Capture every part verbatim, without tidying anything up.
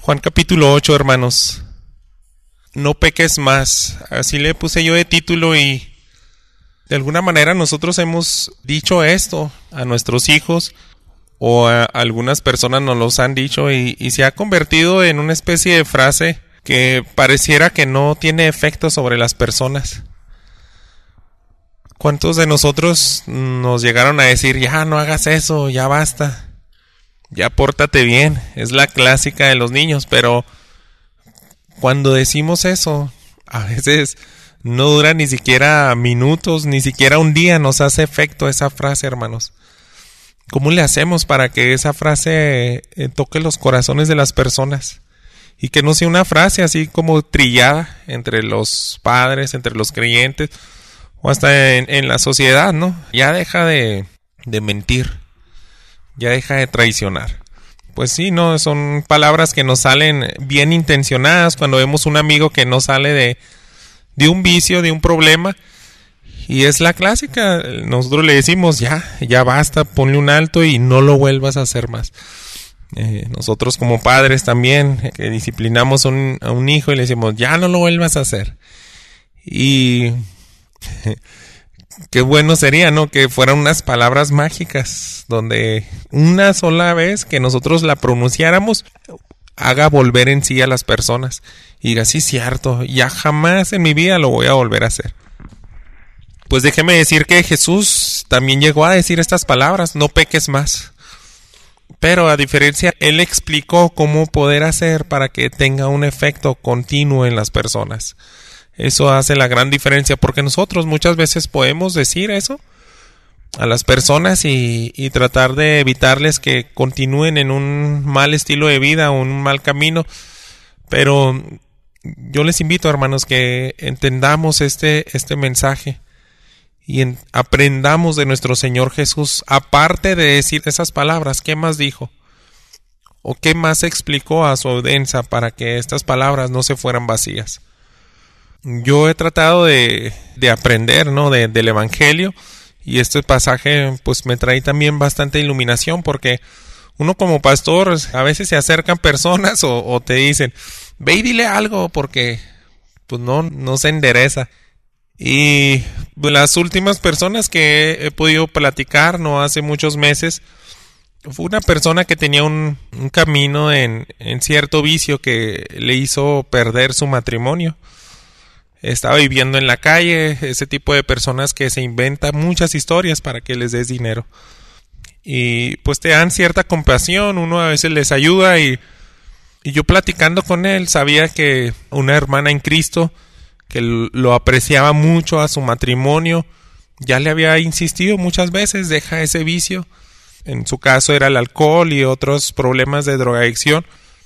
Juan capítulo ocho, hermanos. No peques más. Así le puse yo de título y de alguna manera nosotros hemos dicho esto a nuestros hijos o a algunas personas nos los han dicho y, y se ha convertido en una especie de frase que pareciera que no tiene efecto sobre las personas. ¿Cuántos de nosotros nos llegaron a decir, ya no hagas eso, ya basta? Ya pórtate bien, es la clásica de los niños, pero cuando decimos eso, a veces no dura ni siquiera minutos, ni siquiera un día nos hace efecto esa frase, hermanos. ¿Cómo le hacemos para que esa frase eh, toque los corazones de las personas? Y que no sea una frase así como trillada entre los padres, entre los creyentes, o hasta en, en la sociedad, ¿no? Ya deja de, de mentir. Ya deja de traicionar. Pues sí, no, son palabras que nos salen bien intencionadas cuando vemos un amigo que no sale de, de un vicio, de un problema. Y es la clásica. Nosotros le decimos, ya, ya basta, ponle un alto y no lo vuelvas a hacer más. Eh, nosotros como padres también, que disciplinamos a un, a un hijo y le decimos, ya no lo vuelvas a hacer. Y qué bueno sería, ¿no? Que fueran unas palabras mágicas, donde una sola vez que nosotros la pronunciáramos, haga volver en sí a las personas. Y diga, sí, cierto, ya jamás en mi vida lo voy a volver a hacer. Pues déjeme decir que Jesús también llegó a decir estas palabras, no peques más. Pero a diferencia, Él explicó cómo poder hacer para que tenga un efecto continuo en las personas. Eso hace la gran diferencia, porque nosotros muchas veces podemos decir eso a las personas y, y tratar de evitarles que continúen en un mal estilo de vida o un mal camino. Pero yo les invito, hermanos, que entendamos este, este mensaje y en, aprendamos de nuestro Señor Jesús. Aparte de decir esas palabras, ¿qué más dijo? ¿O qué más explicó a su audiencia para que estas palabras no se fueran vacías? Yo he tratado de, de aprender, ¿no? De, del Evangelio, y este pasaje pues me trae también bastante iluminación, porque uno como pastor a veces se acercan personas o, o te dicen, ve y dile algo, porque pues no, no se endereza. Y las últimas personas que he, he podido platicar, no hace muchos meses, fue una persona que tenía un, un camino en, en cierto vicio que le hizo perder su matrimonio. Estaba viviendo en la calle, ese tipo de personas que se inventan muchas historias para que les des dinero. Y pues te dan cierta compasión, uno a veces les ayuda y, y yo platicando con él sabía que una hermana en Cristo que lo apreciaba mucho a su matrimonio, ya le había insistido muchas veces, deja ese vicio. En su caso era el alcohol y otros problemas de drogadicción.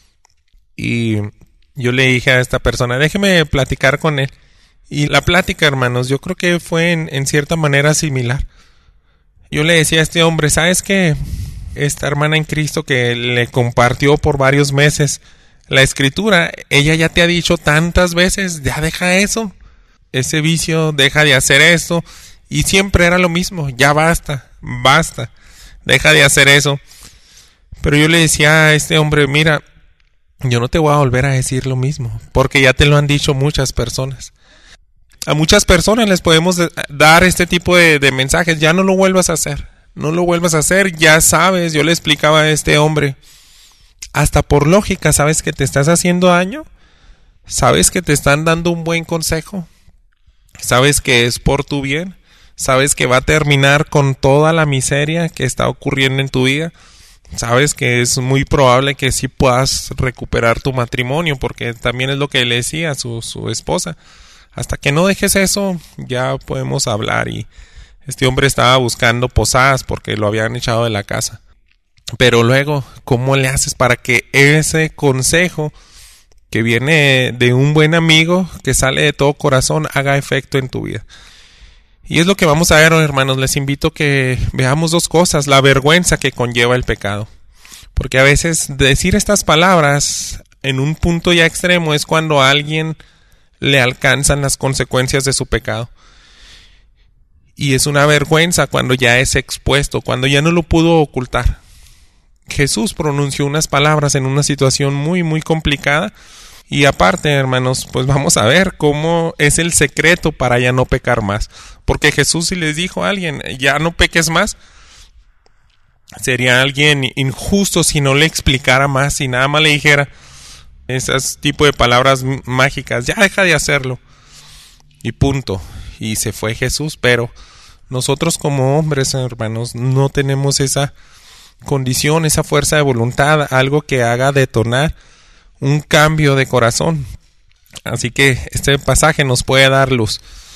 Y yo le dije a esta persona, déjeme platicar con él. Y la plática, hermanos, yo creo que fue en, en cierta manera similar. Yo le decía a este hombre, ¿sabes qué? Esta hermana en Cristo que le compartió por varios meses la escritura, ella ya te ha dicho tantas veces, ya deja eso, ese vicio, deja de hacer esto. Y siempre era lo mismo, ya basta, basta, deja de hacer eso. Pero yo le decía a este hombre, mira, yo no te voy a volver a decir lo mismo, porque ya te lo han dicho muchas personas. A muchas personas les podemos dar este tipo de, de mensajes, ya no lo vuelvas a hacer, no lo vuelvas a hacer, ya sabes. Yo le explicaba a este hombre, hasta por lógica, ¿sabes que te estás haciendo daño? ¿Sabes que te están dando un buen consejo? ¿Sabes que es por tu bien? ¿Sabes que va a terminar con toda la miseria que está ocurriendo en tu vida? Sabes que es muy probable que sí puedas recuperar tu matrimonio, porque también es lo que le decía a su, su esposa. Hasta que no dejes eso, ya podemos hablar. Y este hombre estaba buscando posadas porque lo habían echado de la casa. Pero luego, ¿cómo le haces para que ese consejo que viene de un buen amigo, que sale de todo corazón, haga efecto en tu vida? Y es lo que vamos a ver, hermanos. Les invito a que veamos dos cosas. La vergüenza que conlleva el pecado. Porque a veces decir estas palabras en un punto ya extremo es cuando a alguien le alcanzan las consecuencias de su pecado. Y es una vergüenza cuando ya es expuesto, cuando ya no lo pudo ocultar. Jesús pronunció unas palabras en una situación muy, muy complicada. Y aparte, hermanos, pues vamos a ver cómo es el secreto para ya no pecar más. Porque Jesús, si les dijo a alguien, ya no peques más, sería alguien injusto si no le explicara más, si nada más le dijera esas tipo de palabras mágicas, ya deja de hacerlo. Y punto. Y se fue Jesús, pero nosotros como hombres, hermanos, no tenemos esa condición, esa fuerza de voluntad, algo que haga detonar un cambio de corazón. Así que este pasaje nos puede dar luz.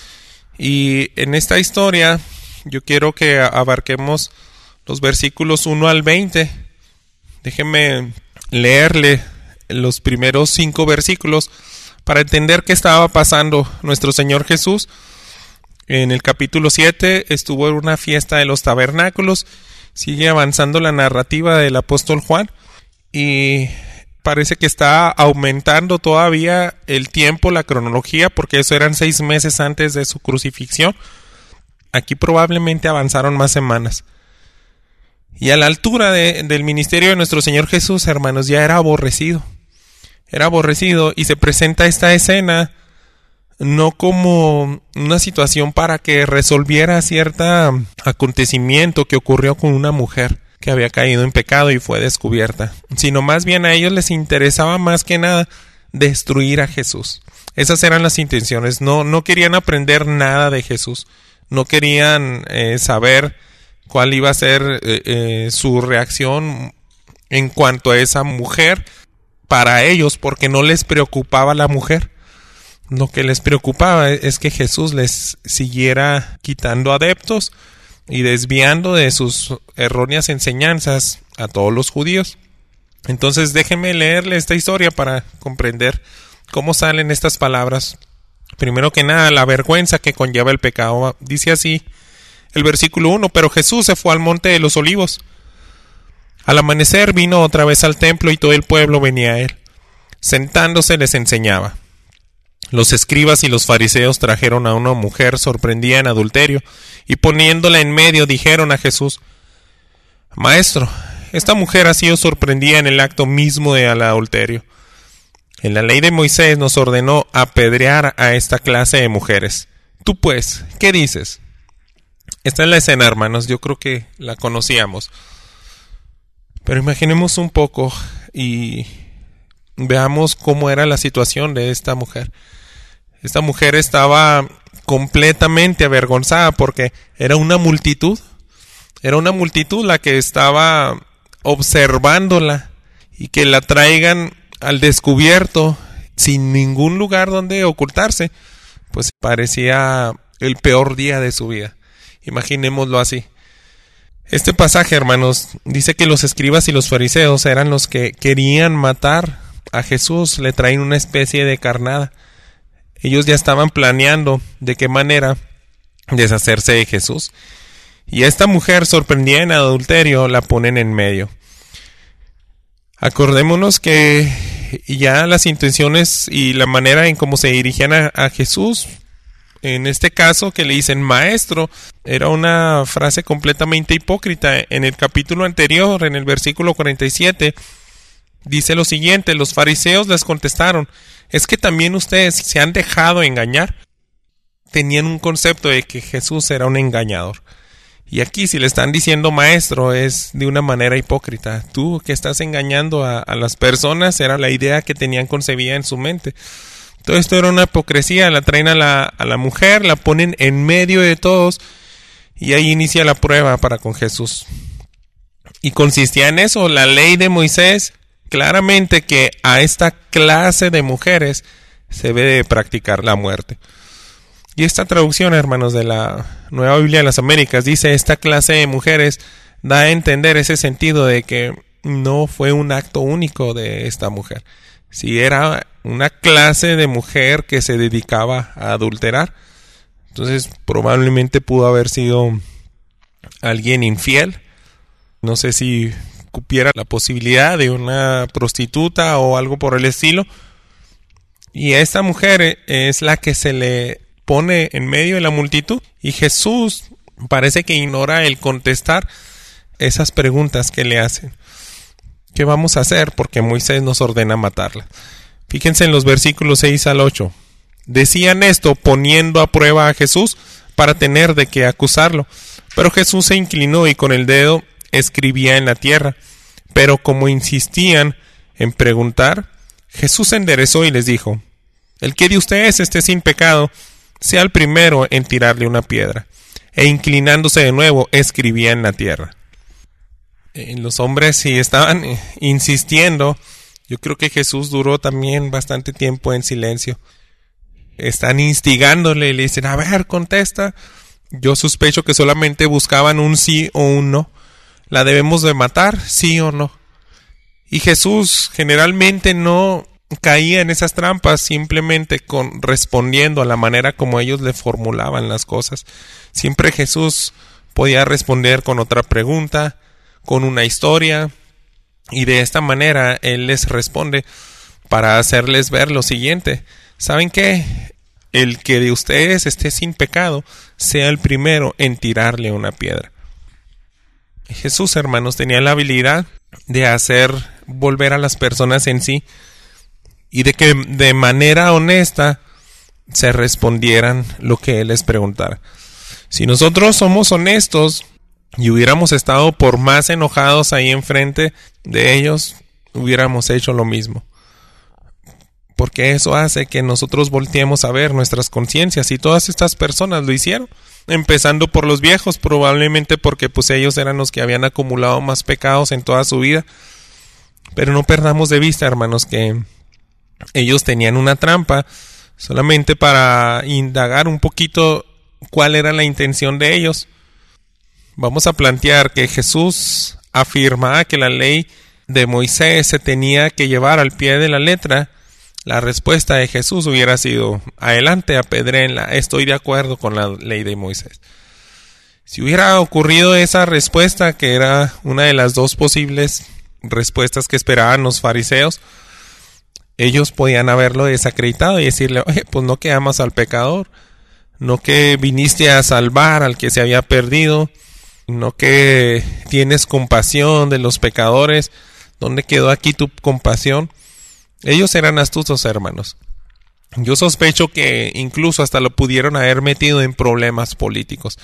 Y en esta historia yo quiero que abarquemos los versículos uno al veinte. Déjenme leerle los primeros cinco versículos para entender qué estaba pasando nuestro Señor Jesús. En el capítulo siete estuvo en una fiesta de los tabernáculos. Sigue avanzando la narrativa del apóstol Juan y parece que está aumentando todavía el tiempo, la cronología, porque eso eran seis meses antes de su crucifixión. Aquí probablemente avanzaron más semanas. Y a la altura de, del ministerio de nuestro Señor Jesús, hermanos, ya era aborrecido. Era aborrecido y se presenta esta escena no como una situación para que resolviera cierto acontecimiento que ocurrió con una mujer que había caído en pecado y fue descubierta, sino más bien a ellos les interesaba más que nada destruir a Jesús. Esas eran las intenciones. No, no querían aprender nada de Jesús. No querían eh, saber cuál iba a ser eh, eh, su reacción en cuanto a esa mujer para ellos, porque no les preocupaba la mujer. Lo que les preocupaba es que Jesús les siguiera quitando adeptos y desviando de sus erróneas enseñanzas a todos los judíos. Entonces déjenme leerle esta historia para comprender cómo salen estas palabras. Primero que nada, la vergüenza que conlleva el pecado. Dice así el versículo uno: pero Jesús se fue al monte de los olivos. Al amanecer vino otra vez al templo y todo el pueblo venía a él. Sentándose les enseñaba. Los escribas y los fariseos trajeron a una mujer sorprendida en adulterio y poniéndola en medio dijeron a Jesús: Maestro, esta mujer ha sido sorprendida en el acto mismo del adulterio. En la ley de Moisés nos ordenó apedrear a esta clase de mujeres. Tú pues, ¿qué dices? Esta es la escena, hermanos, yo creo que la conocíamos. Pero imaginemos un poco y veamos cómo era la situación de esta mujer. Esta mujer estaba completamente avergonzada porque era una multitud. Era una multitud la que estaba observándola y que la traigan al descubierto sin ningún lugar donde ocultarse. Pues parecía el peor día de su vida. Imaginémoslo así. Este pasaje, hermanos, dice que los escribas y los fariseos eran los que querían matar a Jesús, le traen una especie de carnada. Ellos ya estaban planeando de qué manera deshacerse de Jesús. Y a esta mujer sorprendida en adulterio la ponen en medio. Acordémonos que ya las intenciones y la manera en cómo se dirigían a, a Jesús, en este caso que le dicen maestro, era una frase completamente hipócrita. En el capítulo anterior, en el versículo cuarenta y siete, dice lo siguiente: los fariseos les contestaron, ¿es que también ustedes se han dejado engañar? Tenían un concepto de que Jesús era un engañador. Y aquí si le están diciendo maestro es de una manera hipócrita. Tú que estás engañando a, a las personas, era la idea que tenían concebida en su mente. Todo esto era una hipocresía. La traen a la, a la mujer, la ponen en medio de todos y ahí inicia la prueba para con Jesús. Y consistía en eso, la ley de Moisés, claramente que a esta clase de mujeres se debe de practicar la muerte. Y esta traducción, hermanos, de la Nueva Biblia de las Américas, dice esta clase de mujeres, da a entender ese sentido de que no fue un acto único de esta mujer. Si era una clase de mujer que se dedicaba a adulterar, entonces probablemente pudo haber sido alguien infiel. No sé si cupiera la posibilidad de una prostituta o algo por el estilo. Y a esta mujer es la que se le pone en medio de la multitud y Jesús parece que ignora el contestar esas preguntas que le hacen. ¿qué vamos a hacer? Porque Moisés nos ordena matarla. Fíjense en los versículos seis al ocho. Decían esto poniendo a prueba a Jesús para tener de qué acusarlo. Pero Jesús se inclinó y con el dedo escribía en la tierra. Pero como insistían en preguntar, Jesús se enderezó y les dijo: el que de ustedes esté sin pecado, sea el primero en tirarle una piedra. E inclinándose de nuevo, escribía en la tierra. Eh, los hombres, si estaban eh, insistiendo, yo creo que Jesús duró también bastante tiempo en silencio. Están instigándole y le dicen: a ver, contesta. Yo sospecho que solamente buscaban un sí o un no. ¿La debemos de matar? ¿Sí o no? Y Jesús generalmente no caía en esas trampas simplemente con respondiendo a la manera como ellos le formulaban las cosas. Siempre Jesús podía responder con otra pregunta, con una historia, y de esta manera Él les responde para hacerles ver lo siguiente: ¿saben qué? El que de ustedes esté sin pecado, sea el primero en tirarle una piedra. Jesús, hermanos, tenía la habilidad de hacer volver a las personas en sí y de que de manera honesta se respondieran lo que Él les preguntara. Si nosotros somos honestos y hubiéramos estado por más enojados ahí enfrente de ellos, hubiéramos hecho lo mismo. Porque eso hace que nosotros volteemos a ver nuestras conciencias, y todas estas personas lo hicieron, empezando por los viejos, probablemente porque pues ellos eran los que habían acumulado más pecados en toda su vida. Pero no perdamos de vista, hermanos, que ellos tenían una trampa solamente para indagar un poquito cuál era la intención de ellos. Vamos a plantear que Jesús afirmaba que la ley de Moisés se tenía que llevar al pie de la letra. La respuesta de Jesús hubiera sido: adelante, apedréenla, estoy de acuerdo con la ley de Moisés. Si hubiera ocurrido esa respuesta, que era una de las dos posibles respuestas que esperaban los fariseos, ellos podían haberlo desacreditado y decirle: oye, pues no que amas al pecador, no que viniste a salvar al que se había perdido, no que tienes compasión de los pecadores, ¿dónde quedó aquí tu compasión? Ellos eran astutos, hermanos. Yo sospecho que incluso hasta lo pudieron haber metido en problemas políticos,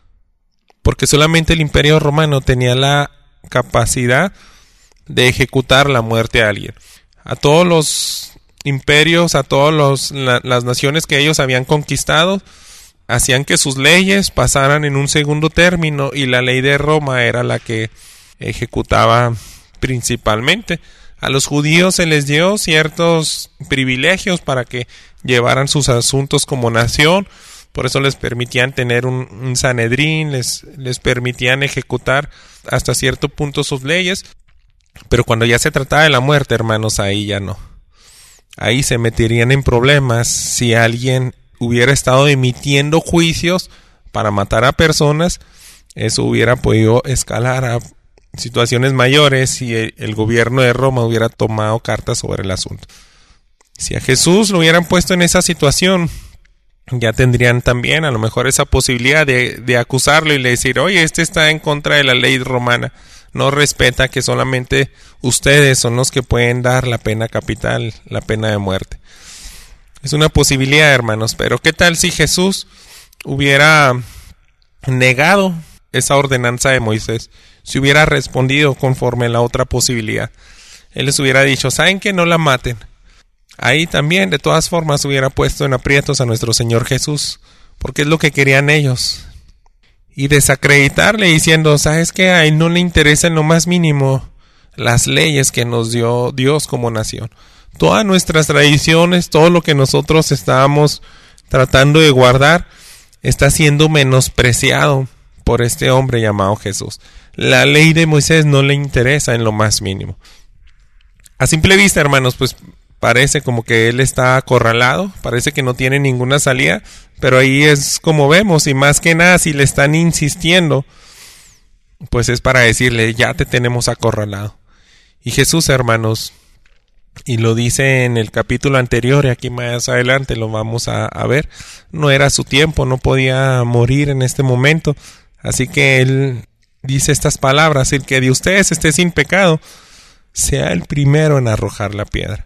porque solamente el Imperio Romano tenía la capacidad de ejecutar la muerte a alguien. A todos los imperios, a todas la, las naciones que ellos habían conquistado, hacían que sus leyes pasaran en un segundo término, y la ley de Roma era la que ejecutaba principalmente. A los judíos se les dio ciertos privilegios para que llevaran sus asuntos como nación. Por eso les permitían tener un, un Sanedrín, les, les permitían ejecutar hasta cierto punto sus leyes. Pero cuando ya se trataba de la muerte, hermanos, ahí ya no. Ahí se meterían en problemas si alguien hubiera estado emitiendo juicios para matar a personas. Eso hubiera podido escalar a situaciones mayores si el, el gobierno de Roma hubiera tomado cartas sobre el asunto. Si a Jesús lo hubieran puesto en esa situación, ya tendrían también a lo mejor esa posibilidad de, de acusarlo y le decir: oye, este está en contra de la ley romana, no respeta que solamente ustedes son los que pueden dar la pena capital, la pena de muerte. Es una posibilidad, hermanos, pero ¿qué tal si Jesús hubiera negado esa ordenanza de Moisés? Si hubiera respondido conforme a la otra posibilidad, Él les hubiera dicho: ¿saben que no la maten? Ahí también, de todas formas, hubiera puesto en aprietos a nuestro Señor Jesús, porque es lo que querían ellos. Y desacreditarle diciendo: ¿sabes qué? A Él no le interesa en lo más mínimo las leyes que nos dio Dios como nación. Todas nuestras tradiciones, todo lo que nosotros estábamos tratando de guardar, está siendo menospreciado por este hombre llamado Jesús. La ley de Moisés no le interesa en lo más mínimo. A simple vista, hermanos, pues parece como que él está acorralado, parece que no tiene ninguna salida, pero ahí es como vemos, y más que nada si le están insistiendo, pues es para decirle: ya te tenemos acorralado. Y Jesús, hermanos, y lo dice en el capítulo anterior, y aquí más adelante lo vamos a, a ver, no era su tiempo, no podía morir en este momento, así que él dice estas palabras: el que de ustedes esté sin pecado, sea el primero en arrojar la piedra.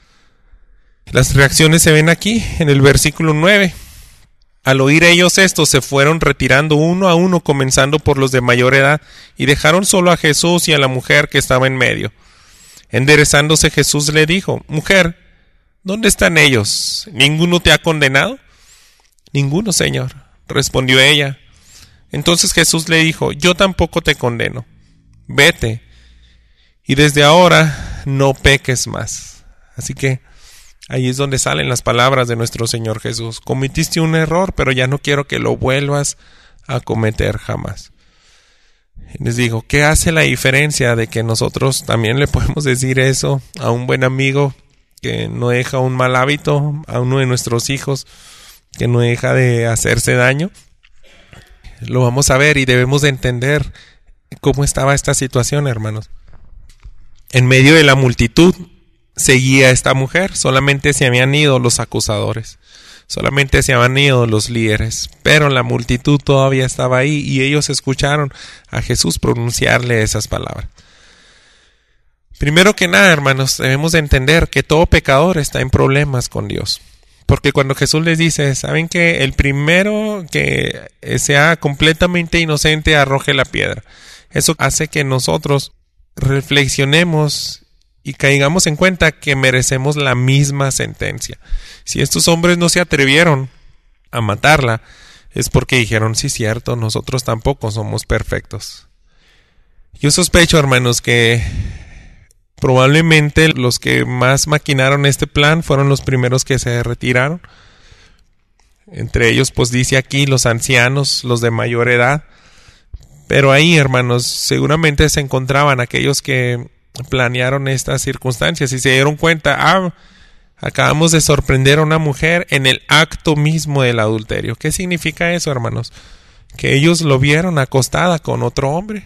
Las reacciones se ven aquí, en el versículo nueve. Al oír ellos esto, se fueron retirando uno a uno, comenzando por los de mayor edad, y dejaron solo a Jesús y a la mujer que estaba en medio. Enderezándose Jesús le dijo: Mujer, ¿dónde están ellos? ¿Ninguno te ha condenado? Ninguno, Señor, respondió ella. Entonces Jesús le dijo: Yo tampoco te condeno. Vete, y desde ahora no peques más. Así que ahí es donde salen las palabras de nuestro Señor Jesús. Cometiste un error, pero ya no quiero que lo vuelvas a cometer jamás. Y les digo, ¿qué hace la diferencia de que nosotros también le podemos decir eso a un buen amigo que no deja un mal hábito, a uno de nuestros hijos que no deja de hacerse daño? Lo vamos a ver y debemos de entender cómo estaba esta situación, hermanos. En medio de la multitud seguía esta mujer, solamente se habían ido los acusadores, solamente se habían ido los líderes, pero la multitud todavía estaba ahí y ellos escucharon a Jesús pronunciarle esas palabras. Primero que nada, hermanos, debemos de entender que todo pecador está en problemas con Dios. Porque cuando Jesús les dice, ¿saben que el primero que sea completamente inocente arroje la piedra? Eso hace que nosotros reflexionemos y caigamos en cuenta que merecemos la misma sentencia. Si estos hombres no se atrevieron a matarla, es porque dijeron, sí, cierto, nosotros tampoco somos perfectos. Yo sospecho, hermanos, que probablemente los que más maquinaron este plan fueron los primeros que se retiraron. Entre ellos, pues dice aquí, los ancianos, los de mayor edad. Pero ahí, hermanos, seguramente se encontraban aquellos que planearon estas circunstancias y se dieron cuenta, ah, acabamos de sorprender a una mujer en el acto mismo del adulterio. ¿Qué significa eso, hermanos? Que ellos lo vieron acostada con otro hombre.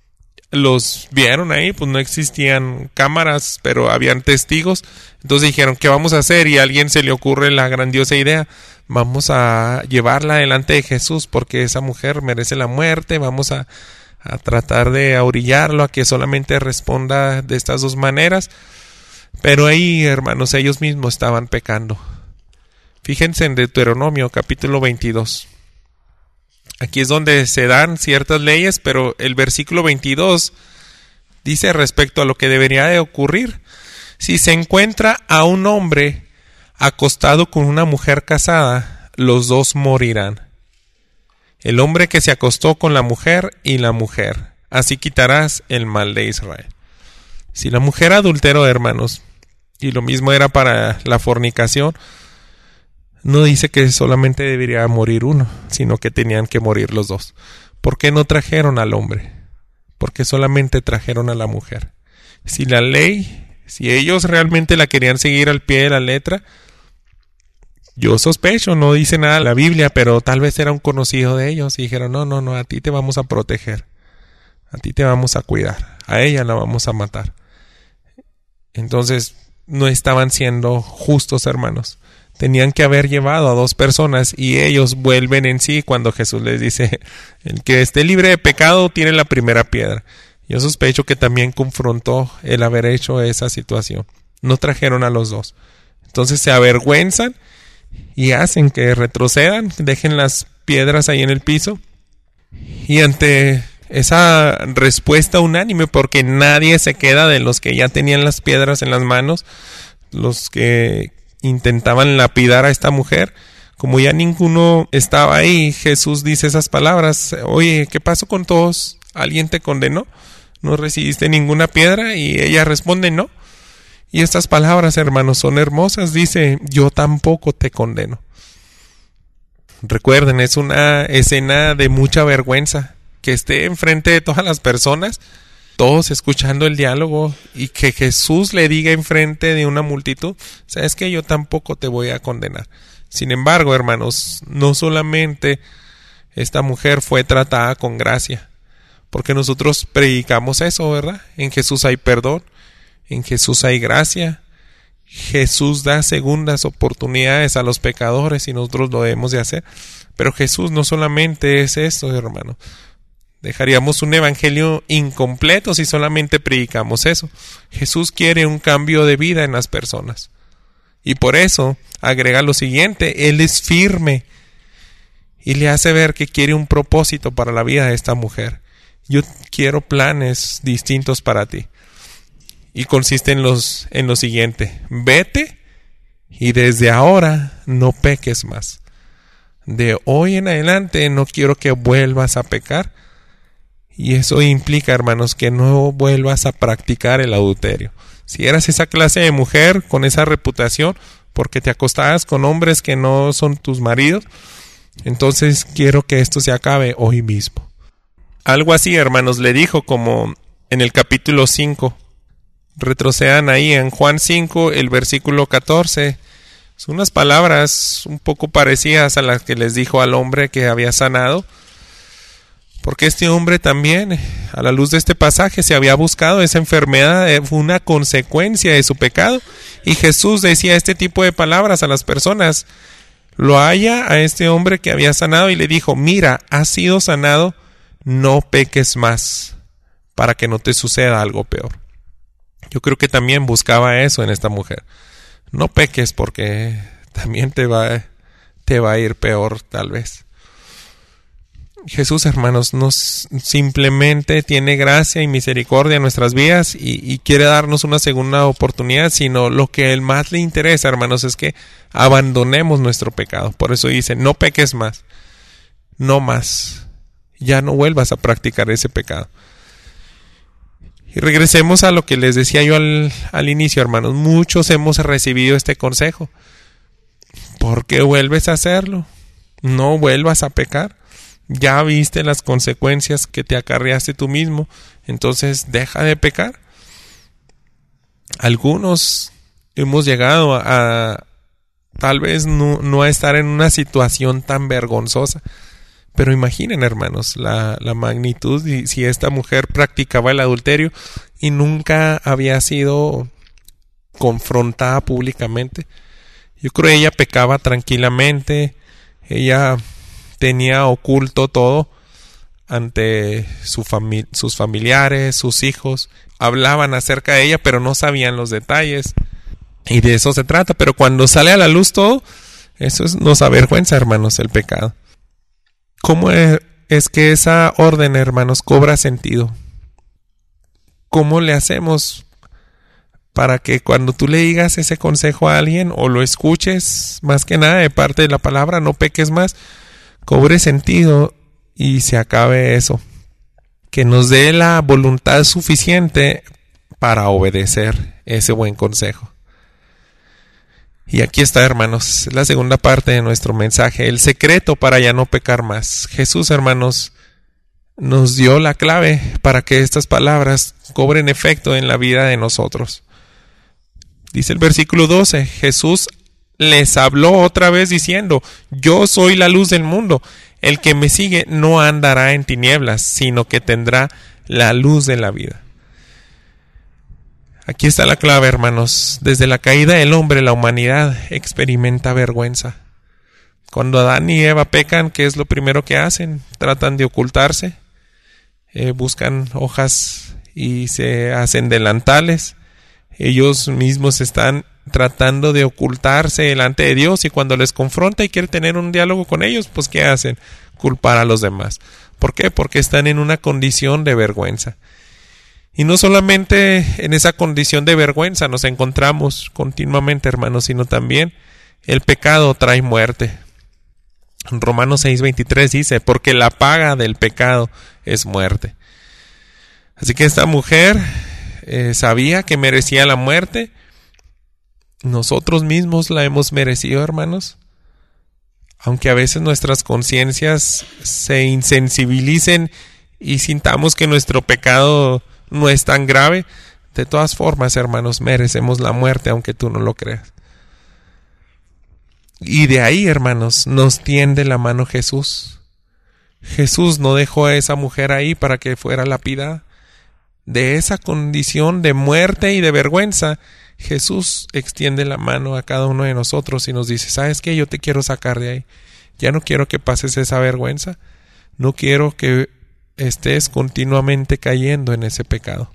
Los vieron ahí, pues no existían cámaras, pero habían testigos. Entonces dijeron, ¿qué vamos a hacer? Y a alguien se le ocurre la grandiosa idea, vamos a llevarla delante de Jesús porque esa mujer merece la muerte, vamos a, a tratar de ahorillarlo a que solamente responda de estas dos maneras. Pero ahí, hermanos, ellos mismos estaban pecando. Fíjense en Deuteronomio capítulo veintidós. Aquí es donde se dan ciertas leyes, pero el versículo veintidós dice respecto a lo que debería de ocurrir. Si se encuentra a un hombre acostado con una mujer casada, los dos morirán. El hombre que se acostó con la mujer y la mujer. Así quitarás el mal de Israel. Si la mujer adulteró, hermanos, y lo mismo era para la fornicación, no dice que solamente debería morir uno, sino que tenían que morir los dos. ¿Por qué no trajeron al hombre? ¿Por qué solamente trajeron a la mujer? Si la ley, si ellos realmente la querían seguir al pie de la letra, yo sospecho, no dice nada la Biblia, pero tal vez era un conocido de ellos y dijeron, no, no, no, a ti te vamos a proteger, a ti te vamos a cuidar, a ella la vamos a matar. Entonces, no estaban siendo justos, hermanos. Tenían que haber llevado a dos personas y ellos vuelven en sí cuando Jesús les dice, el que esté libre de pecado tiene la primera piedra. Yo sospecho que también confrontó el haber hecho esa situación. No trajeron a los dos. Entonces se avergüenzan y hacen que retrocedan, dejen las piedras ahí en el piso. Y ante esa respuesta unánime, porque nadie se queda de los que ya tenían las piedras en las manos, los que intentaban lapidar a esta mujer, como ya ninguno estaba ahí, Jesús dice esas palabras, oye, ¿qué pasó con todos? ¿Alguien te condenó? ¿No recibiste ninguna piedra? Y ella responde, no. Y estas palabras, hermanos, son hermosas, dice, yo tampoco te condeno. Recuerden, es una escena de mucha vergüenza, que esté enfrente de todas las personas, todos escuchando el diálogo y que Jesús le diga enfrente de una multitud, sabes que yo tampoco te voy a condenar. Sin embargo, hermanos, no solamente esta mujer fue tratada con gracia, porque nosotros predicamos eso, ¿verdad? En Jesús hay perdón, en Jesús hay gracia, Jesús da segundas oportunidades a los pecadores y nosotros lo debemos de hacer. Pero Jesús no solamente es esto, hermano. Dejaríamos un evangelio incompleto si solamente predicamos eso. Jesús quiere un cambio de vida en las personas. Y por eso agrega lo siguiente: Él es firme y le hace ver que quiere un propósito para la vida de esta mujer. Yo quiero planes distintos para ti. Y consiste en, los, en lo siguiente: vete y desde ahora no peques más. De hoy en adelante no quiero que vuelvas a pecar. Y eso implica, hermanos, que no vuelvas a practicar el adulterio. Si eras esa clase de mujer con esa reputación porque te acostabas con hombres que no son tus maridos, entonces quiero que esto se acabe hoy mismo. Algo así, hermanos, le dijo como en el capítulo cinco. Retrocedan ahí en Juan cinco, el versículo catorce. Son unas palabras un poco parecidas a las que les dijo al hombre que había sanado. Porque este hombre también, a la luz de este pasaje, se había buscado esa enfermedad, fue una consecuencia de su pecado. Y Jesús decía este tipo de palabras a las personas. Lo halla a este hombre que había sanado y le dijo: mira, has sido sanado, no peques más, para que no te suceda algo peor. Yo creo que también buscaba eso en esta mujer. No peques porque también te va, te va a ir peor tal vez. Jesús, hermanos, nos simplemente tiene gracia y misericordia en nuestras vidas y, y quiere darnos una segunda oportunidad, sino lo que él más le interesa, hermanos, es que abandonemos nuestro pecado. Por eso dice: no peques más, no más, ya no vuelvas a practicar ese pecado. Y regresemos a lo que les decía yo al, al inicio, hermanos. Muchos hemos recibido este consejo. ¿Por qué vuelves a hacerlo? No vuelvas a pecar. Ya viste las consecuencias que te acarreaste tú mismo, entonces deja de pecar. Algunos hemos llegado a, a tal vez no, no a estar en una situación tan vergonzosa, pero imaginen, hermanos, la, la magnitud y si esta mujer practicaba el adulterio y nunca había sido confrontada públicamente. Yo creo que ella pecaba tranquilamente, ella tenía oculto todo ante su fami- sus familiares, sus hijos. Hablaban acerca de ella, pero no sabían los detalles. Y de eso se trata. Pero cuando sale a la luz todo, eso es, nos avergüenza, hermanos, el pecado. ¿Cómo es, es que esa orden, hermanos, cobra sentido? ¿Cómo le hacemos para que cuando tú le digas ese consejo a alguien o lo escuches, más que nada de parte de la palabra, no peques más, cobre sentido y se acabe eso? Que nos dé la voluntad suficiente para obedecer ese buen consejo. Y aquí está, hermanos, la segunda parte de nuestro mensaje, el secreto para ya no pecar más. Jesús, hermanos, nos dio la clave para que estas palabras cobren efecto en la vida de nosotros. Dice el versículo doce, Jesús les habló otra vez diciendo: yo soy la luz del mundo. El que me sigue no andará en tinieblas, sino que tendrá la luz de la vida. Aquí está la clave, hermanos. Desde la caída del hombre, la humanidad experimenta vergüenza. Cuando Adán y Eva pecan, ¿qué es lo primero que hacen? Tratan de ocultarse, eh, buscan hojas y se hacen delantales. Ellos mismos están tratando de ocultarse delante de Dios, y cuando les confronta y quiere tener un diálogo con ellos, pues ¿qué hacen? Culpar a los demás. ¿Por qué? Porque están en una condición de vergüenza. Y no solamente en esa condición de vergüenza nos encontramos continuamente, hermanos, sino también el pecado trae muerte. Romanos seis veintitrés dice: porque la paga del pecado es muerte. Así que esta mujer eh, sabía que merecía la muerte. Nosotros mismos la hemos merecido, hermanos. Aunque a veces nuestras conciencias se insensibilicen y sintamos que nuestro pecado no es tan grave, de todas formas, hermanos, merecemos la muerte, aunque tú no lo creas. Y de ahí, hermanos, nos tiende la mano Jesús. Jesús no dejó a esa mujer ahí para que fuera lapidada. De esa condición de muerte y de vergüenza, Jesús extiende la mano a cada uno de nosotros y nos dice: ¿sabes qué? Yo te quiero sacar de ahí. Ya no quiero que pases esa vergüenza. No quiero que estés continuamente cayendo en ese pecado.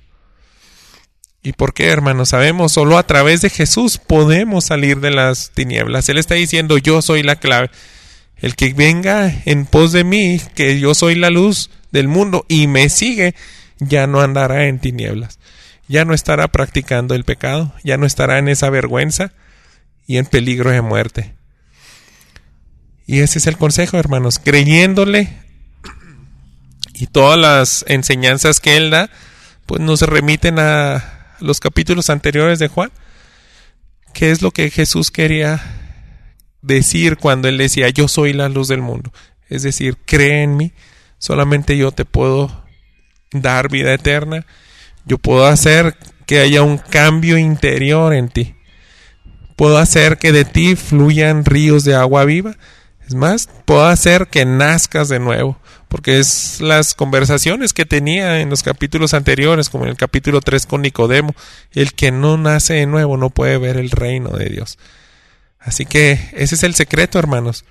¿Y por qué, hermanos? Sabemos, solo a través de Jesús podemos salir de las tinieblas. Él está diciendo, yo soy la clave. El que venga en pos de mí, que yo soy la luz del mundo y me sigue, ya no andará en tinieblas. Ya no estará practicando el pecado, ya no estará en esa vergüenza y en peligro de muerte. Y ese es el consejo, hermanos, creyéndole, y todas las enseñanzas que él da, pues nos remiten a los capítulos anteriores de Juan. ¿Qué es lo que Jesús quería decir cuando él decía, yo soy la luz del mundo? Es decir, cree en mí, solamente yo te puedo dar vida eterna, yo puedo hacer que haya un cambio interior en ti, puedo hacer que de ti fluyan ríos de agua viva. Es más, puedo hacer que nazcas de nuevo, porque es las conversaciones que tenía en los capítulos anteriores, como en el capítulo tres con Nicodemo. El que no nace de nuevo no puede ver el reino de Dios. Así que ese es el secreto, hermanos.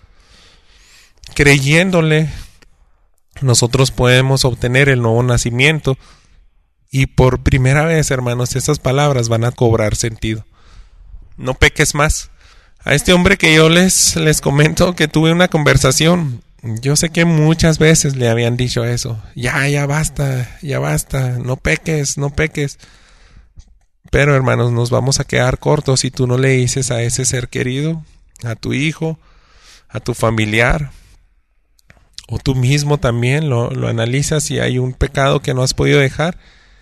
Creyéndole, nosotros podemos obtener el nuevo nacimiento, y por primera vez, hermanos, estas palabras van a cobrar sentido. No peques más. A este hombre que yo les, les comento que tuve una conversación, yo sé que muchas veces le habían dicho eso. Ya, ya basta, ya basta, no peques, no peques. Pero, hermanos, nos vamos a quedar cortos si tú no le dices a ese ser querido, a tu hijo, a tu familiar, o tú mismo también lo, lo analizas si hay un pecado que no has podido dejar.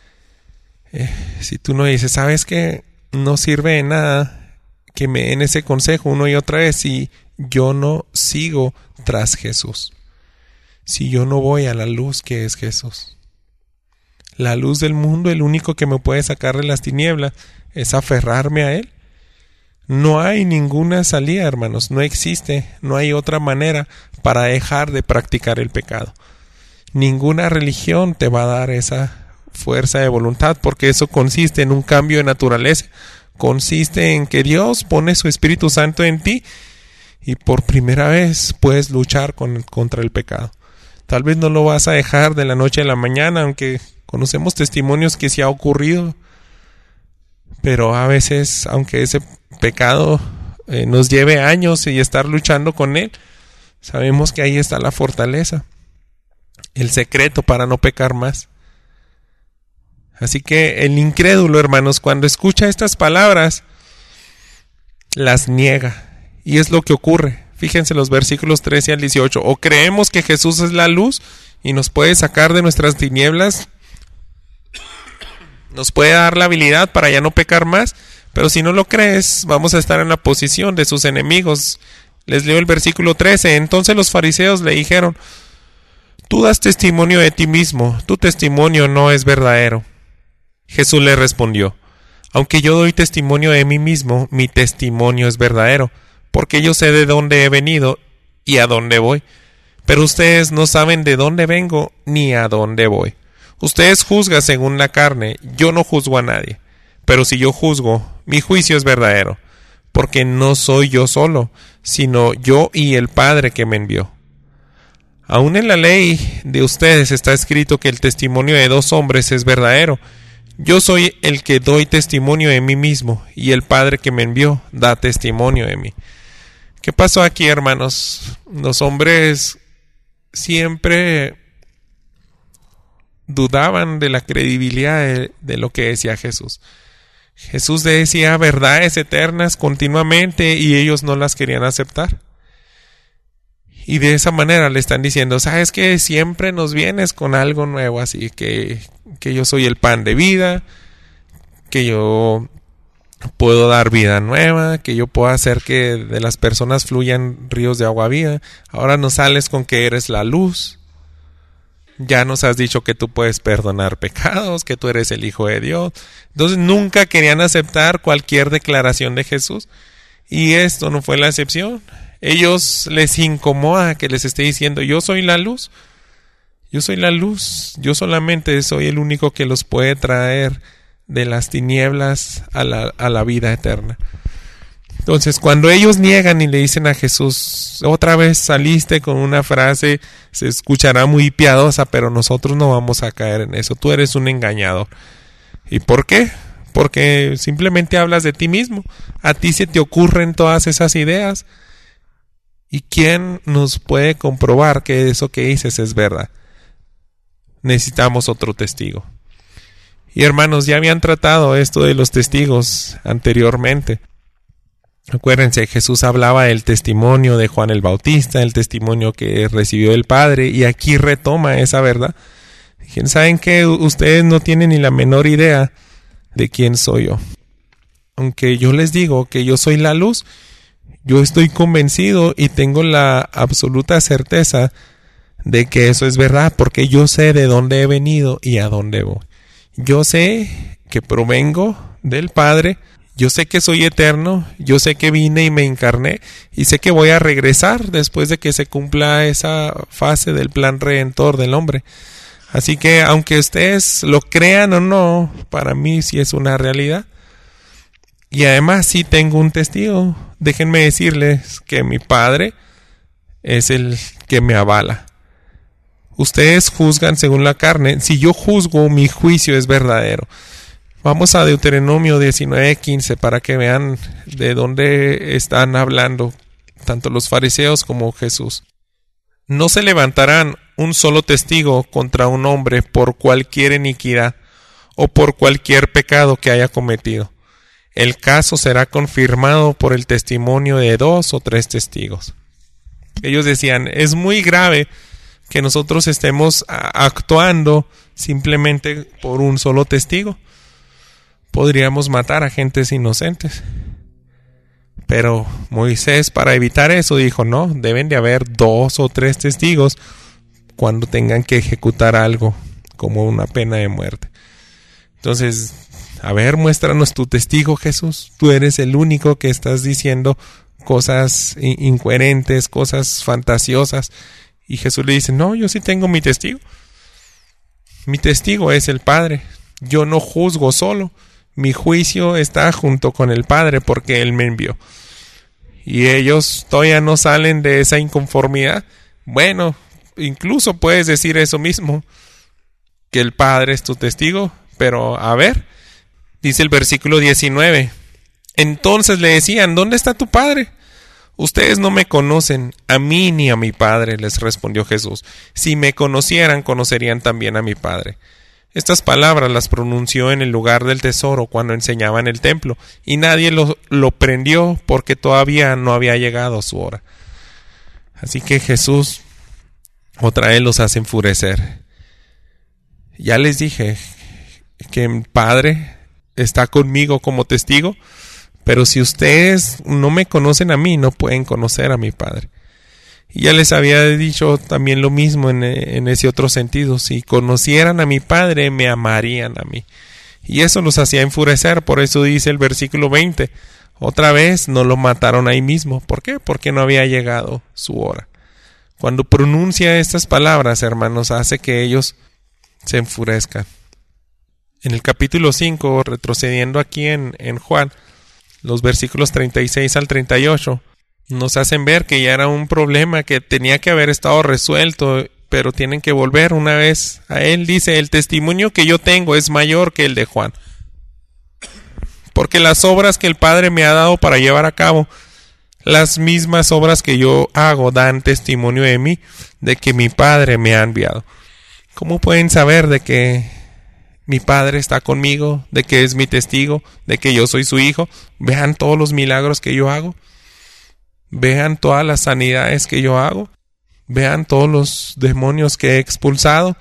Eh, si tú no dices, ¿sabes qué? No sirve de nada que me den ese consejo una y otra vez si yo no sigo tras Jesús, si yo no voy a la luz que es Jesús. La luz del mundo, el único que me puede sacar de las tinieblas es aferrarme a Él. No hay ninguna salida, hermanos, no existe, no hay otra manera para dejar de practicar el pecado. Ninguna religión te va a dar esa fuerza de voluntad, porque eso consiste en un cambio de naturaleza. Consiste en que Dios pone su Espíritu Santo en ti y por primera vez puedes luchar con, contra el pecado. Tal vez no lo vas a dejar de la noche a la mañana, aunque conocemos testimonios que sí ha ocurrido. Pero a veces, aunque ese pecado eh, nos lleve años y estar luchando con él, sabemos que ahí está la fortaleza, el secreto para no pecar más. Así que el incrédulo, hermanos, cuando escucha estas palabras, las niega. Y es lo que ocurre. Fíjense los versículos trece al dieciocho. O creemos que Jesús es la luz y nos puede sacar de nuestras tinieblas, nos puede dar la habilidad para ya no pecar más. Pero si no lo crees, vamos a estar en la posición de sus enemigos. Les leo el versículo trece. Entonces los fariseos le dijeron, tú das testimonio de ti mismo, tu testimonio no es verdadero. Jesús le respondió, aunque yo doy testimonio de mí mismo, mi testimonio es verdadero, porque yo sé de dónde he venido y a dónde voy. Pero ustedes no saben de dónde vengo ni a dónde voy. Ustedes juzgan según la carne, yo no juzgo a nadie. Pero si yo juzgo, mi juicio es verdadero, porque no soy yo solo, sino yo y el Padre que me envió. Aún en la ley de ustedes está escrito que el testimonio de dos hombres es verdadero. Yo soy el que doy testimonio de mí mismo, y el Padre que me envió da testimonio de mí. ¿Qué pasó aquí, hermanos? Los hombres siempre dudaban de la credibilidad de, de lo que decía Jesús. Jesús decía verdades eternas continuamente y ellos no las querían aceptar. Y de esa manera le están diciendo, ¿sabes qué? Siempre nos vienes con algo nuevo, así que, que yo soy el pan de vida, que yo puedo dar vida nueva, que yo puedo hacer que de las personas fluyan ríos de agua viva. Ahora nos sales con que eres la luz. Ya nos has dicho que tú puedes perdonar pecados, que tú eres el Hijo de Dios. Entonces nunca querían aceptar cualquier declaración de Jesús. Y esto no fue la excepción. Ellos les incomoda que les esté diciendo, yo soy la luz. Yo soy la luz. Yo solamente soy el único que los puede traer de las tinieblas a la, a la vida eterna. Entonces, cuando ellos niegan y le dicen a Jesús, otra vez saliste con una frase, se escuchará muy piadosa, pero nosotros no vamos a caer en eso. Tú eres un engañador. ¿Y por qué? Porque simplemente hablas de ti mismo. A ti se te ocurren todas esas ideas. ¿Y quién nos puede comprobar que eso que dices es verdad? Necesitamos otro testigo. Y hermanos, ya habían tratado esto de los testigos anteriormente. Acuérdense, Jesús hablaba del testimonio de Juan el Bautista, el testimonio que recibió del Padre, y aquí retoma esa verdad. ¿Saben que ustedes no tienen ni la menor idea de quién soy yo? Aunque yo les digo que yo soy la luz, yo estoy convencido y tengo la absoluta certeza de que eso es verdad, porque yo sé de dónde he venido y a dónde voy. Yo sé que provengo del Padre. Yo sé que soy eterno, yo sé que vine y me encarné y sé que voy a regresar después de que se cumpla esa fase del plan redentor del hombre. Así que aunque ustedes lo crean o no, para mí sí es una realidad. Y además sí tengo un testigo. Déjenme decirles que mi Padre es el que me avala. Ustedes juzgan según la carne. Si yo juzgo, mi juicio es verdadero. Vamos a Deuteronomio diecinueve quince para que vean de dónde están hablando tanto los fariseos como Jesús. No se levantarán un solo testigo contra un hombre por cualquier iniquidad o por cualquier pecado que haya cometido. El caso será confirmado por el testimonio de dos o tres testigos. Ellos decían, es muy grave que nosotros estemos actuando simplemente por un solo testigo. Podríamos matar a gentes inocentes. Pero Moisés, para evitar eso, dijo, no, deben de haber dos o tres testigos cuando tengan que ejecutar algo como una pena de muerte. Entonces, a ver, muéstranos tu testigo, Jesús. Tú eres el único que estás diciendo cosas incoherentes, cosas fantasiosas. Y Jesús le dice, no, yo sí tengo mi testigo. Mi testigo es el Padre. Yo no juzgo solo. Mi juicio está junto con el Padre porque Él me envió. Y ellos todavía no salen de esa inconformidad. Bueno, incluso puedes decir eso mismo, que el Padre es tu testigo. Pero a ver, dice el versículo diecinueve. Entonces le decían, ¿dónde está tu Padre? Ustedes no me conocen, a mí ni a mi Padre, les respondió Jesús. Si me conocieran, conocerían también a mi Padre. Estas palabras las pronunció en el lugar del tesoro cuando enseñaba en el templo, y nadie lo, lo prendió porque todavía no había llegado su hora. Así que Jesús otra vez los hace enfurecer. Ya les dije que el Padre está conmigo como testigo, pero si ustedes no me conocen a mí, no pueden conocer a mi Padre. Y ya les había dicho también lo mismo en, en ese otro sentido. Si conocieran a mi Padre, me amarían a mí. Y eso los hacía enfurecer. Por eso dice el versículo veinte. Otra vez no lo mataron ahí mismo. ¿Por qué? Porque no había llegado su hora. Cuando pronuncia estas palabras, hermanos, hace que ellos se enfurezcan. En el capítulo cinco, retrocediendo aquí en, en Juan, los versículos treinta y seis al treinta y ocho, nos hacen ver que ya era un problema que tenía que haber estado resuelto, pero tienen que volver una vez a él. Dice, el testimonio que yo tengo es mayor que el de Juan, porque las obras que el Padre me ha dado para llevar a cabo, las mismas obras que yo hago, dan testimonio de mí, de que mi Padre me ha enviado. ¿Cómo pueden saber de que mi Padre está conmigo, de que es mi testigo, de que yo soy su hijo? Vean todos los milagros que yo hago. Vean todas las sanidades que yo hago. Vean todos los demonios que he expulsado.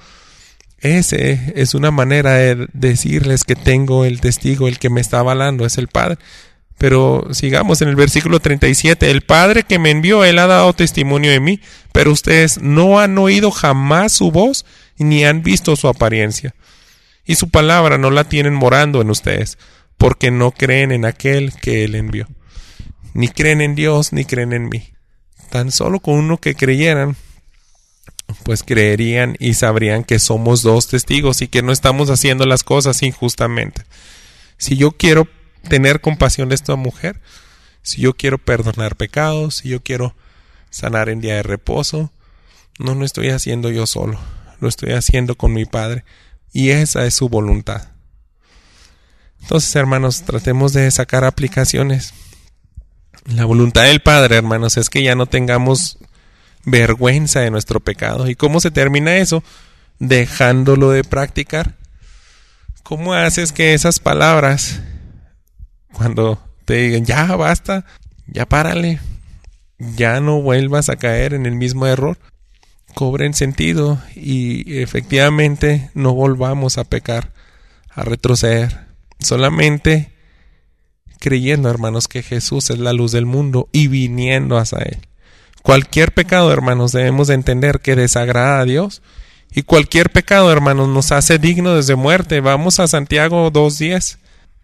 Ese es una manera de decirles que tengo el testigo, el que me está avalando es el Padre. Pero sigamos en el versículo treinta y siete. El Padre que me envió, Él ha dado testimonio de mí, pero ustedes no han oído jamás su voz ni han visto su apariencia. Y su palabra no la tienen morando en ustedes, porque no creen en aquel que Él envió. Ni creen en Dios, ni creen en mí. Tan solo con uno que creyeran, pues creerían y sabrían que somos dos testigos y que no estamos haciendo las cosas injustamente. Si yo quiero tener compasión de esta mujer, Si yo quiero perdonar pecados, si yo quiero sanar en día de reposo, no lo estoy haciendo yo solo, lo estoy haciendo con mi Padre, y esa es su voluntad. Entonces, hermanos, tratemos de sacar aplicaciones. La voluntad del Padre, hermanos, es que ya no tengamos vergüenza de nuestro pecado. ¿Y cómo se termina eso? Dejándolo de practicar. ¿Cómo haces que esas palabras, cuando te digan, ya basta, ya párale, ya no vuelvas a caer en el mismo error, cobren sentido y efectivamente no volvamos a pecar, a retroceder, solamente creyendo, hermanos, que Jesús es la luz del mundo y viniendo hacia Él? Cualquier pecado, hermanos, debemos de entender que desagrada a Dios, y cualquier pecado, hermanos, nos hace dignos de muerte. Vamos a Santiago dos diez.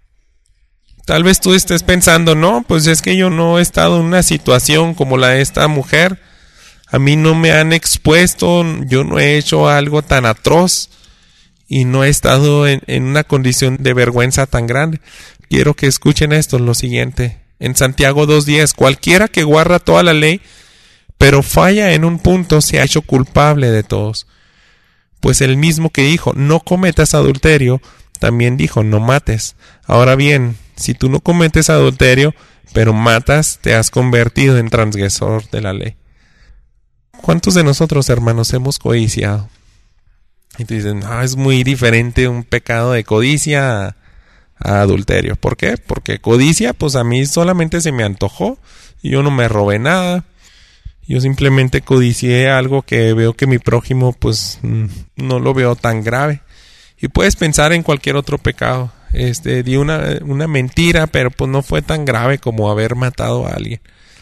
Tal vez tú estés pensando, no, pues es que yo no he estado en una situación como la de esta mujer. A mí no me han expuesto, yo no he hecho algo tan atroz y no he estado en, en una condición de vergüenza tan grande. Quiero que escuchen esto, lo siguiente. En Santiago dos diez, cualquiera que guarda toda la ley, pero falla en un punto, se ha hecho culpable de todos. Pues el mismo que dijo, no cometas adulterio, también dijo, no mates. Ahora bien, si tú no cometes adulterio, pero matas, te has convertido en transgresor de la ley. ¿Cuántos de nosotros, hermanos, hemos codiciado? Y te dicen, no, es muy diferente un pecado de codicia a, a adulterio. ¿Por qué? Porque codicia, pues a mí solamente se me antojó, y yo no me robé nada. Yo simplemente codicié algo que veo que mi prójimo pues no lo veo tan grave. Y puedes pensar en cualquier otro pecado. Este, di una, una mentira, pero pues no fue tan grave como haber matado a alguien.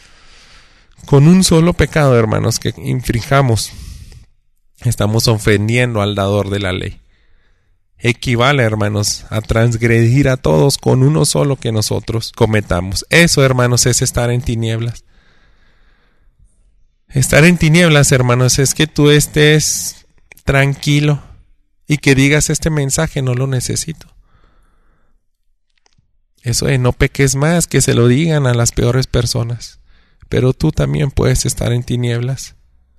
Con un solo pecado, hermanos, que infringamos, estamos ofendiendo al dador de la ley. Equivale, hermanos, a transgredir a todos con uno solo que nosotros cometamos. Eso, hermanos, es estar en tinieblas. Estar en tinieblas, hermanos, es que tú estés tranquilo y que digas, este mensaje no lo necesito. Eso de no peques más, que se lo digan a las peores personas. Pero tú también puedes estar en tinieblas.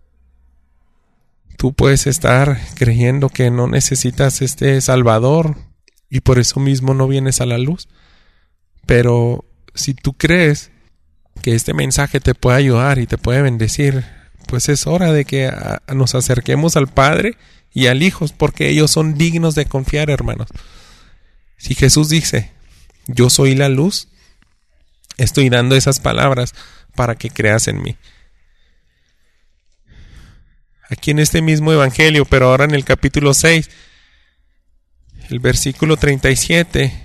Tú puedes estar creyendo que no necesitas este Salvador y por eso mismo no vienes a la luz. Pero si tú crees que este mensaje te puede ayudar y te puede bendecir, pues es hora de que a, a nos acerquemos al Padre y al Hijo, porque ellos son dignos de confiar, hermanos. Si Jesús dice, yo soy la luz, estoy dando esas palabras para que creas en mí. Aquí en este mismo evangelio, pero ahora en el capítulo seis, el versículo treinta y siete,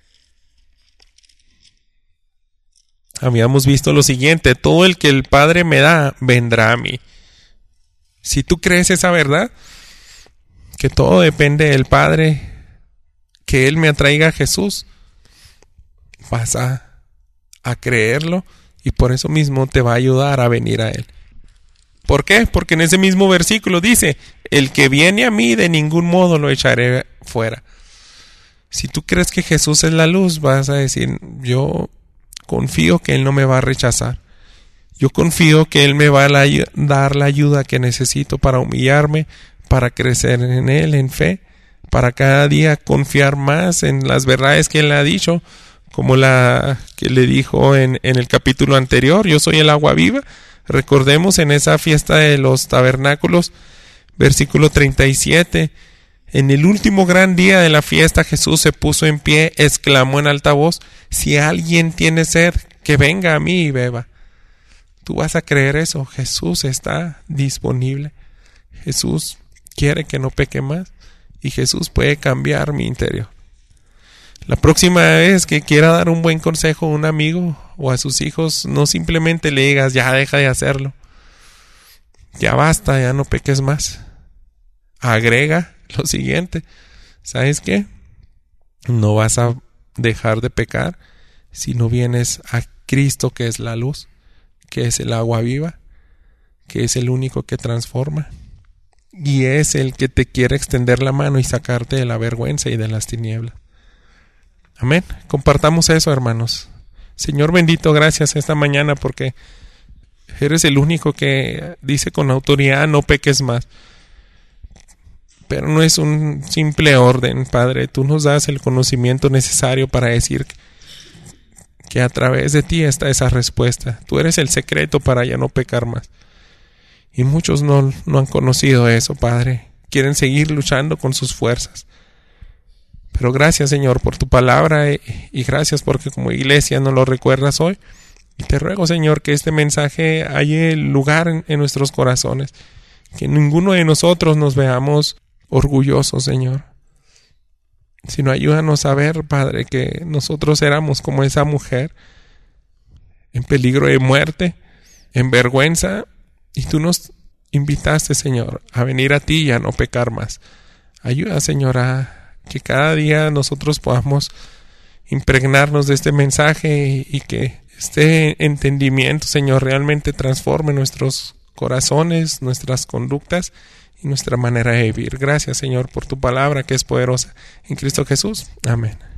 habíamos visto lo siguiente: todo el que el Padre me da, vendrá a mí. Si tú crees esa verdad, que todo depende del Padre, que Él me atraiga a Jesús, vas a, a creerlo y por eso mismo te va a ayudar a venir a Él. ¿Por qué? Porque en ese mismo versículo dice, el que viene a mí de ningún modo lo echaré fuera. Si tú crees que Jesús es la luz, vas a decir, yo confío que Él no me va a rechazar. Yo confío que Él me va a la, dar la ayuda que necesito para humillarme, para crecer en Él, en fe, para cada día confiar más en las verdades que Él ha dicho, como la que le dijo en, en el capítulo anterior, yo soy el agua viva. Recordemos en esa fiesta de los tabernáculos, versículo treinta y siete, en el último gran día de la fiesta Jesús se puso en pie, exclamó en alta voz, si alguien tiene sed, que venga a mí y beba. Tú vas a creer eso, Jesús está disponible, Jesús quiere que no peque más y Jesús puede cambiar mi interior. La próxima vez que quiera dar un buen consejo a un amigo o a sus hijos, no simplemente le digas, ya deja de hacerlo, ya basta, ya no peques más. Agrega lo siguiente, ¿sabes qué? No vas a dejar de pecar si no vienes a Cristo, que es la luz, que es el agua viva, que es el único que transforma y es el que te quiere extender la mano y sacarte de la vergüenza y de las tinieblas. Amén. Compartamos eso, hermanos. Señor bendito, gracias esta mañana porque eres el único que dice con autoridad no peques más. Pero no es un simple orden, Padre. Tú nos das el conocimiento necesario para decir que, que a través de ti está esa respuesta. Tú eres el secreto para ya no pecar más. Y muchos no, no han conocido eso, Padre. Quieren seguir luchando con sus fuerzas. Pero gracias, Señor, por tu palabra y, y gracias porque como iglesia nos lo recuerdas hoy. Y te ruego, Señor, que este mensaje haya lugar en, en nuestros corazones. Que ninguno de nosotros nos veamos orgullosos, Señor. Sino ayúdanos a ver, Padre, que nosotros éramos como esa mujer en peligro de muerte, en vergüenza, y tú nos invitaste, Señor, a venir a ti y a no pecar más. Ayuda, Señor, a que cada día nosotros podamos impregnarnos de este mensaje y, y que este entendimiento, Señor, realmente transforme nuestros corazones, nuestras conductas y nuestra manera de vivir. Gracias, Señor, por tu palabra que es poderosa. En Cristo Jesús. Amén.